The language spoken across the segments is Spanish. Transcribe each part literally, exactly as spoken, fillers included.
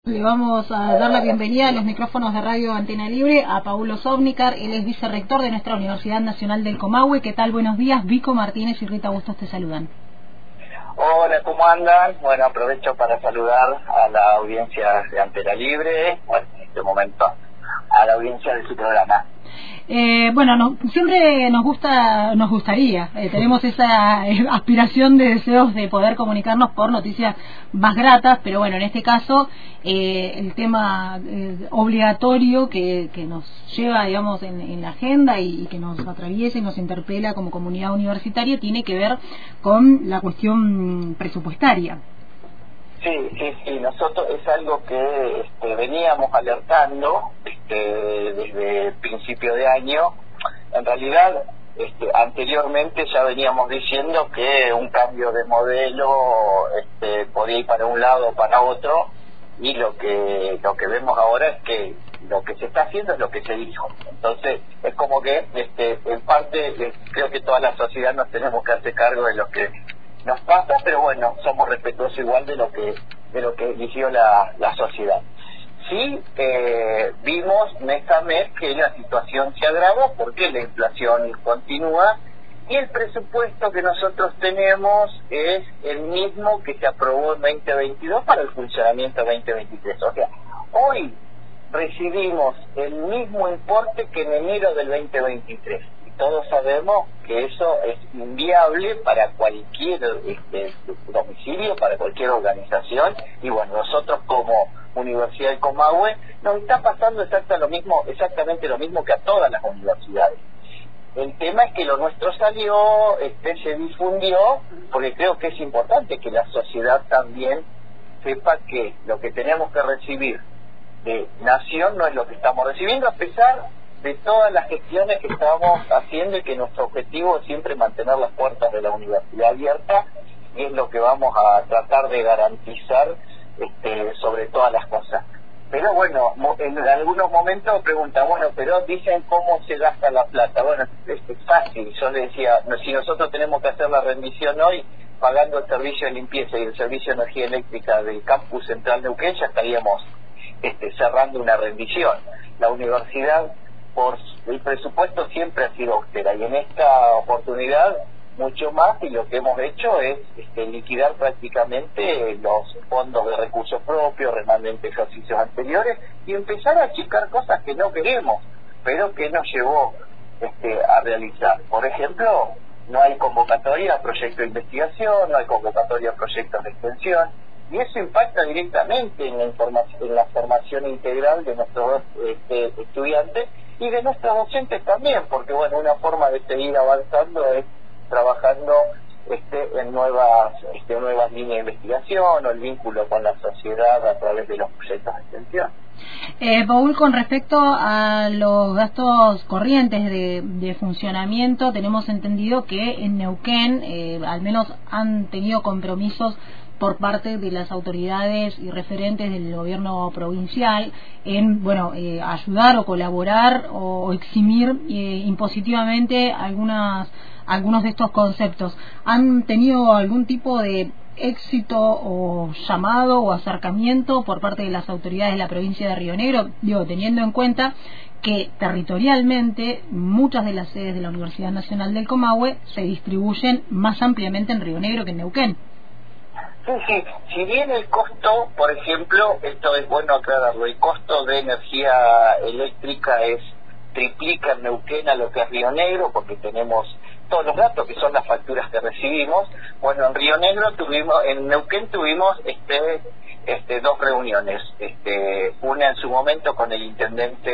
Le vamos a dar la bienvenida a los micrófonos de Radio Antena Libre a Paulo Sovnicar. Él es vicerrector de nuestra Universidad Nacional del Comahue. ¿Qué tal? Buenos días. Vico Martínez y Rita Bustos te saludan. Hola, ¿cómo andan? Bueno, aprovecho para saludar a la audiencia de Antena Libre, bueno, en este momento a la audiencia de su programa. Eh, bueno, no, siempre nos gusta, nos gustaría, eh, tenemos esa eh, aspiración de deseos de poder comunicarnos por noticias más gratas, pero bueno, en este caso eh, el tema eh, obligatorio que, que nos lleva, digamos, en, en la agenda y, y que nos atraviesa y nos interpela como comunidad universitaria tiene que ver con la cuestión presupuestaria. Sí, sí, sí, nosotros es algo que este, veníamos alertando este, desde el principio de año. En realidad, este, anteriormente ya veníamos diciendo que un cambio de modelo este, podía ir para un lado o para otro, y lo que lo que vemos ahora es que lo que se está haciendo es lo que se dijo. Entonces, es como que este, en parte eh, creo que toda la sociedad nos tenemos que hacer cargo de lo que nos pasa, pero bueno, somos respetuosos igual de lo que de lo que eligió la, la sociedad. Sí, eh, vimos mes a mes que la situación se agravó porque la inflación continúa y el presupuesto que nosotros tenemos es el mismo que se aprobó en veinte veintidós para el funcionamiento veinte veintitrés. O sea, hoy recibimos el mismo importe que en enero del veinte veintitrés. Todos sabemos que eso es inviable para cualquier este, domicilio, para cualquier organización, y bueno, nosotros como Universidad del Comahue nos está pasando exactamente lo mismo, exactamente lo mismo que a todas las universidades. El tema es que lo nuestro salió, este, se difundió, porque creo que es importante que la sociedad también sepa que lo que tenemos que recibir de nación no es lo que estamos recibiendo, a pesar de todas las gestiones que estamos haciendo, y que nuestro objetivo es siempre mantener las puertas de la universidad abiertas, y es lo que vamos a tratar de garantizar este, sobre todas las cosas. Pero bueno, en algunos momentos preguntan, bueno, pero dicen cómo se gasta la plata. Bueno, es, es fácil. Yo le decía, si nosotros tenemos que hacer la rendición hoy, pagando el servicio de limpieza y el servicio de energía eléctrica del campus central de Neuquén, ya estaríamos este, cerrando una rendición. La universidad, por el presupuesto, siempre ha sido austera, y en esta oportunidad mucho más, y lo que hemos hecho es este, liquidar prácticamente los fondos de recursos propios, remanentes de ejercicios anteriores, y empezar a achicar cosas que no queremos, pero que nos llevó este, a realizar. Por ejemplo, no hay convocatoria a proyectos de investigación, no hay convocatoria a proyectos de extensión, y eso impacta directamente en la, información, en la formación integral de nuestros este, estudiantes y de nuestros docentes también, porque bueno, una forma de seguir avanzando es trabajando este, en nuevas este, nuevas líneas de investigación, o el vínculo con la sociedad a través de los proyectos de extensión. Eh, Paul, con respecto a los gastos corrientes de, de funcionamiento, tenemos entendido que en Neuquén eh, al menos han tenido compromisos por parte de las autoridades y referentes del gobierno provincial en, bueno, eh, ayudar o colaborar o, o eximir eh, impositivamente algunas algunos de estos conceptos. ¿Han tenido algún tipo de éxito o llamado o acercamiento por parte de las autoridades de la provincia de Río Negro? Digo, teniendo en cuenta que territorialmente muchas de las sedes de la Universidad Nacional del Comahue se distribuyen más ampliamente en Río Negro que en Neuquén. Sí, sí, si bien el costo, por ejemplo, esto es bueno aclararlo, el costo de energía eléctrica es triplica en Neuquén a lo que es Río Negro, porque tenemos todos los datos que son las facturas que recibimos. Bueno, en Río Negro tuvimos, en Neuquén tuvimos este, este dos reuniones, este, una en su momento con el intendente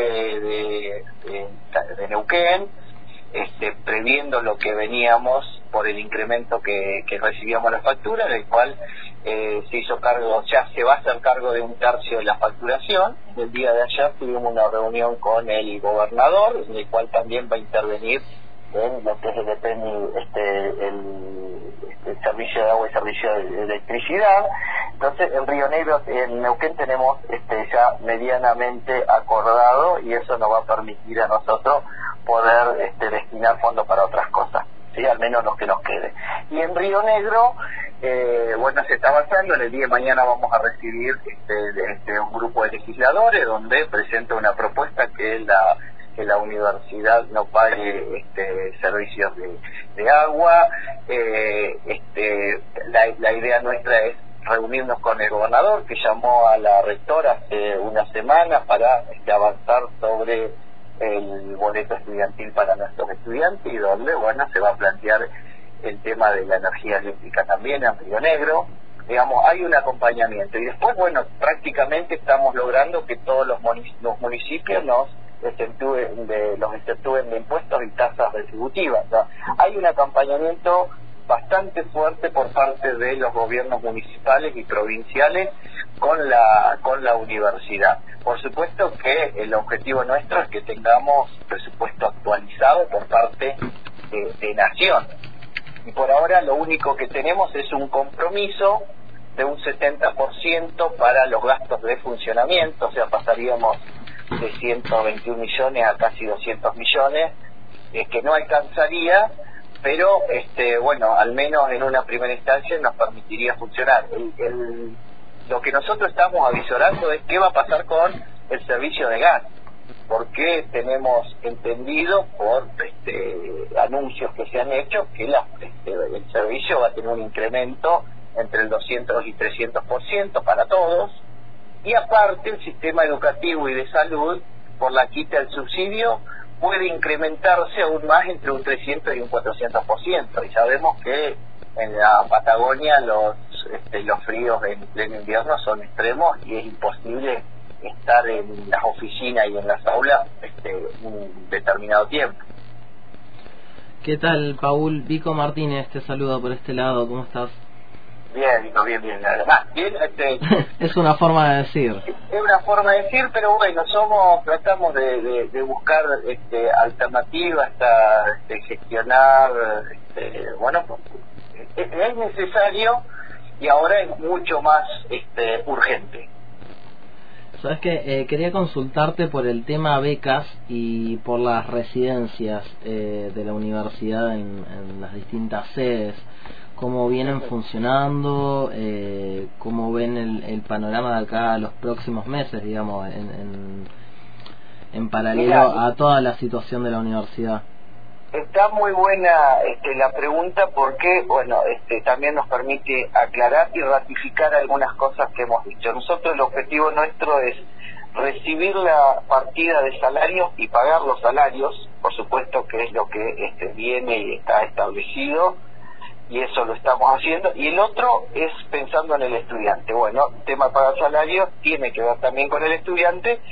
de, de, de Neuquén, este, previendo lo que veníamos por el incremento que, que recibíamos la factura, del cual eh, se hizo cargo, ya se va a hacer cargo de un tercio de la facturación. El día de ayer tuvimos una reunión con el gobernador, en el cual también va a intervenir en lo que es el, este, el, este, servicio de agua y servicio de electricidad. Entonces, en Río Negro, en Neuquén, tenemos este, ya medianamente acordado, y eso nos va a permitir a nosotros poder este, destinar fondos para otras cosas, ¿sí? Al menos los que nos quede. Y en Río Negro Eh, bueno, se está avanzando. En el día de mañana vamos a recibir este, este, un grupo de legisladores donde presenta una propuesta que es la que la universidad no pague este, servicios de, de agua. Eh, este, la, la idea nuestra es reunirnos con el gobernador, que llamó a la rectora hace una semana para este, avanzar sobre el boleto estudiantil para nuestros estudiantes, y donde, bueno, se va a plantear el tema de la energía eléctrica también en Río Negro. Digamos, hay un acompañamiento, y después, bueno, prácticamente estamos logrando que todos los, los municipios nos exentúen de, los exentúen de impuestos y tasas retributivas. ¿No? Hay un acompañamiento bastante fuerte por parte de los gobiernos municipales y provinciales con la con la universidad. Por supuesto que el objetivo nuestro es que tengamos presupuesto actualizado por parte de, de Nación. Y por ahora lo único que tenemos es un compromiso de un setenta por ciento para los gastos de funcionamiento, o sea, pasaríamos de ciento veintiún millones a casi doscientos millones, eh, que no alcanzaría, pero este bueno, al menos en una primera instancia nos permitiría funcionar. El, el, lo que nosotros estamos avisorando es qué va a pasar con el servicio de gas, porque tenemos entendido por este, anuncios que se han hecho que la, este, el servicio va a tener un incremento entre el doscientos y trescientos por ciento para todos, y aparte el sistema educativo y de salud, por la quita del subsidio, puede incrementarse aún más entre un trescientos y un cuatrocientos por ciento, y sabemos que en la Patagonia los este, los fríos en pleno invierno son extremos y es imposible estar en las oficinas y en las aulas este, un determinado tiempo. ¿Qué tal, Paul? Vico Martínez te saluda por este lado, ¿cómo estás? Bien, Vico, bien, bien, además, bien, este, es una forma de decir. Es una forma de decir, pero bueno, somos, tratamos de, de, de buscar este, alternativas hasta este, gestionar, este, bueno, es, es necesario y ahora es mucho más este, urgente. Sabes que eh, quería consultarte por el tema becas y por las residencias eh, de la universidad en, en las distintas sedes. ¿Cómo vienen funcionando? Eh, ¿Cómo ven el, el panorama de acá a los próximos meses, digamos, en, en, en paralelo a toda la situación de la universidad? Está muy buena este, la pregunta, porque bueno, este, también nos permite aclarar y ratificar algunas cosas que hemos dicho. Nosotros, el objetivo nuestro es recibir la partida de salarios y pagar los salarios, por supuesto que es lo que este, viene y está establecido, y eso lo estamos haciendo. Y el otro es pensando en el estudiante. Bueno, el tema de pagar salarios tiene que ver también con el estudiante,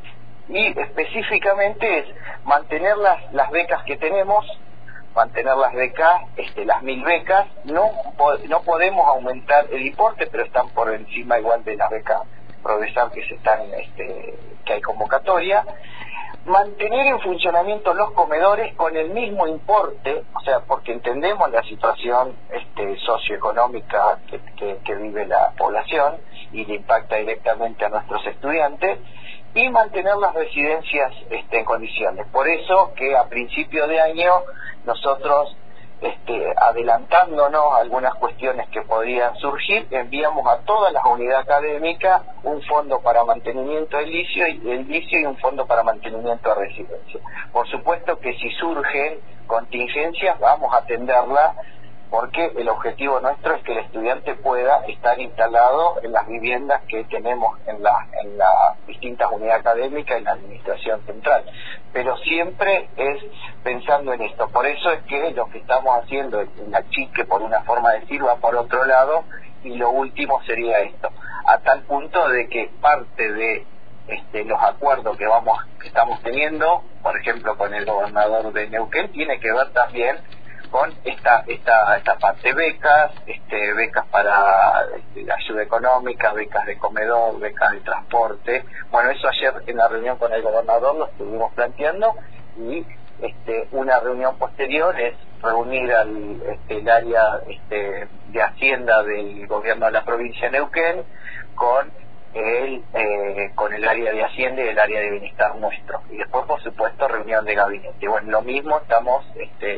y específicamente es mantener las, las becas que tenemos, mantener las becas, este, las mil becas. No, no podemos aumentar el importe, pero están por encima igual de las becas Progresar que se están, este, que hay convocatoria. Mantener en funcionamiento los comedores con el mismo importe, o sea, porque entendemos la situación este, socioeconómica que, que, que vive la población y le impacta directamente a nuestros estudiantes, y mantener las residencias este, en condiciones. Por eso que a principio de año nosotros, este, adelantándonos a algunas cuestiones que podrían surgir, enviamos a todas las unidades académicas un fondo para mantenimiento del licio y, el licio y un fondo para mantenimiento de residencia. Por supuesto que si surgen contingencias vamos a atenderlas, porque el objetivo nuestro es que el estudiante pueda estar instalado en las viviendas que tenemos en las en las distintas unidades académicas y en la administración central, pero siempre es pensando en esto. Por eso es que lo que estamos haciendo en la chique, por una forma de decir, va por otro lado, y lo último sería esto, a tal punto de que parte de este, los acuerdos que vamos que estamos teniendo, por ejemplo con el gobernador de Neuquén, tiene que ver también con esta esta esta parte, becas, este becas para este, ayuda económica, becas de comedor, becas de transporte. Bueno, eso ayer en la reunión con el gobernador lo estuvimos planteando, y este una reunión posterior es reunir al este, el área este, de Hacienda del gobierno de la provincia de Neuquén con el eh, con el área de Hacienda y el área de bienestar nuestro, y después por supuesto reunión de gabinete. Bueno, lo mismo estamos este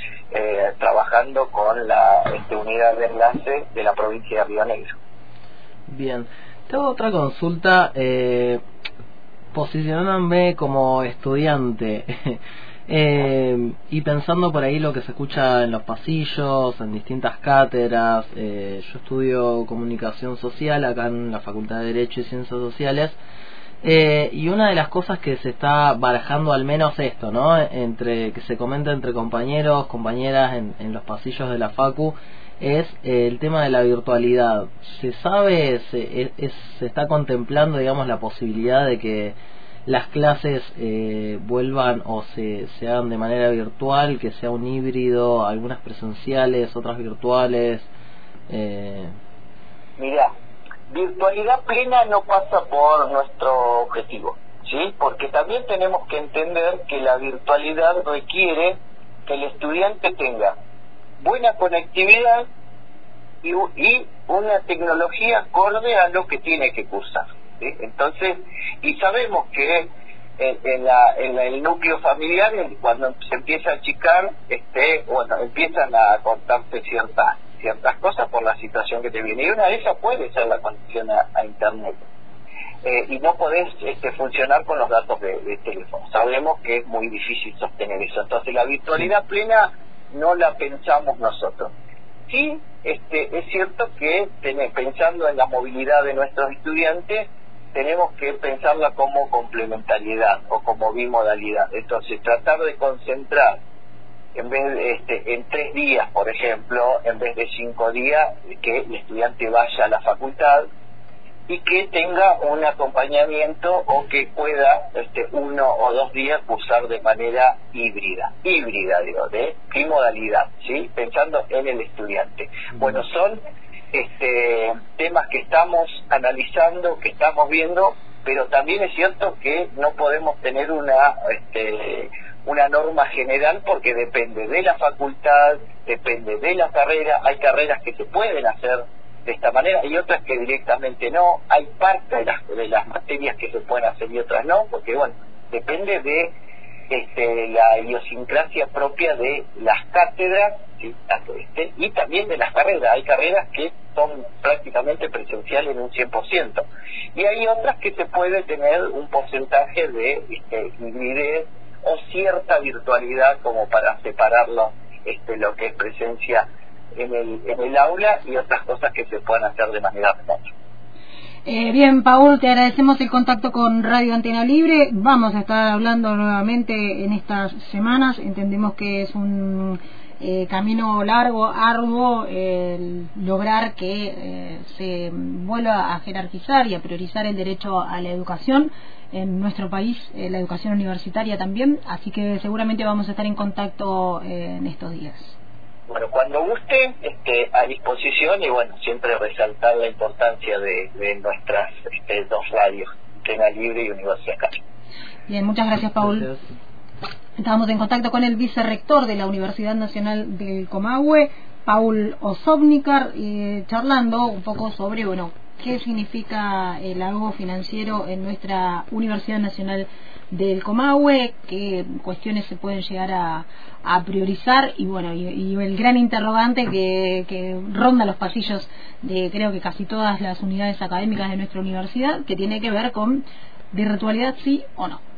eh, trabajando con la este, unidad de enlace de la provincia de Río Negro. Bien, tengo otra consulta, eh, posicionándome como estudiante eh, y pensando por ahí lo que se escucha en los pasillos, en distintas cátedras. eh, yo estudio comunicación social acá en la Facultad de Derecho y Ciencias Sociales. Eh, y una de las cosas que se está barajando, al menos esto, ¿no? Entre que se comenta entre compañeros, compañeras en, en los pasillos de la Facu, es eh, el tema de la virtualidad. ¿Se sabe, se, es, es, se está contemplando, digamos, la posibilidad de que las clases eh, vuelvan o se, se hagan de manera virtual, que sea un híbrido, algunas presenciales, otras virtuales? Eh... Mira, virtualidad plena no pasa por nuestro objetivo, ¿sí? Porque también tenemos que entender que la virtualidad requiere que el estudiante tenga buena conectividad y, y una tecnología acorde a lo que tiene que cursar, ¿sí? Entonces, y sabemos que en, en, la, en la, el núcleo familiar, cuando se empieza a achicar, este, bueno, empiezan a contarse ciertas ciertas cosas por la situación que te viene, y una de esas puede ser la conexión a, a internet, eh, y no podés este, funcionar con los datos de, de teléfono. Sabemos que es muy difícil sostener eso. Entonces la virtualidad plena no la pensamos nosotros. Sí, este, es cierto que ten, pensando en la movilidad de nuestros estudiantes, tenemos que pensarla como complementariedad o como bimodalidad. Entonces tratar de concentrar en vez de, este, en tres días, por ejemplo, en vez de cinco días, que el estudiante vaya a la facultad y que tenga un acompañamiento o que pueda este, uno o dos días cursar de manera híbrida, híbrida digo, de bimodalidad, ¿sí? Pensando en el estudiante. Bueno, son este, temas que estamos analizando, que estamos viendo, pero también es cierto que no podemos tener una este, una norma general, porque depende de la facultad, depende de la carrera. Hay carreras que se pueden hacer de esta manera y otras que directamente no. Hay parte de las, de las materias que se pueden hacer y otras no, porque bueno, depende de este, la idiosincrasia propia de las cátedras, ¿sí? este, y también de las carreras. Hay carreras que son prácticamente presenciales en un cien por ciento y hay otras que se puede tener un porcentaje de este, hibridez o cierta virtualidad como para separarlo, este, lo que es presencia en el, en el aula y otras cosas que se puedan hacer de manera remota. Eh, bien, Paul, te agradecemos el contacto con Radio Antena Libre. Vamos a estar hablando nuevamente en estas semanas. Entendemos que es un eh, camino largo, arduo, eh, lograr que eh, se vuelva a jerarquizar y a priorizar el derecho a la educación en nuestro país, eh, la educación universitaria también, así que seguramente vamos a estar en contacto eh, en estos días. Bueno, cuando guste, este, a disposición, y bueno, siempre resaltar la importancia de, de nuestras este, dos radios, Antena Libre y Universidad Católica. Bien, muchas gracias, Paul. Gracias. Estábamos en contacto con el vicerrector de la Universidad Nacional del Comahue, Paul Osobnikar, eh, charlando un poco sobre, bueno, qué significa el algo financiero en nuestra Universidad Nacional del Comahue, qué cuestiones se pueden llegar a, a priorizar y bueno, y, y el gran interrogante que, que ronda los pasillos de creo que casi todas las unidades académicas de nuestra universidad, que tiene que ver con virtualidad sí o no.